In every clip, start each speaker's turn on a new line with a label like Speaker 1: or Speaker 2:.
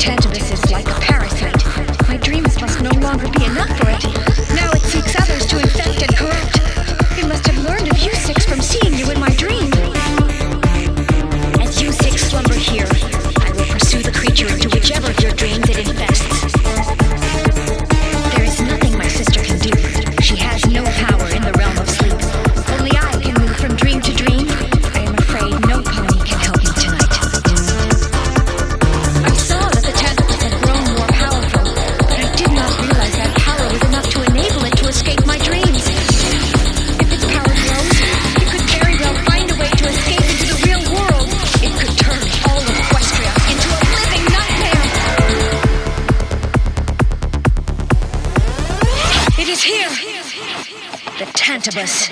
Speaker 1: Tantalus is like a parasite. My dreams must no longer be enough for it. Now it seeks others to infect and corrupt. It must have learned of you six from seeing you in my dream. As you six slumber here, I will pursue the creature into whichever of your dreams it infests. There is nothing my sister can do. She has no power in the realm of sleep. Only I can move from dream to dream. I am afraid no pony can help me tonight. I saw that the Tantalus had grown more powerful, but I did not realize that power was enough to enable it to escape my dreams. If its power grows, it could very well find a way to escape into the real world. It could turn all of Equestria into a living nightmare. It is here! The Tantalus.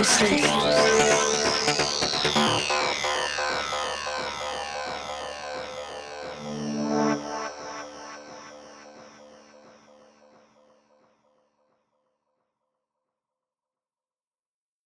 Speaker 1: to sleep.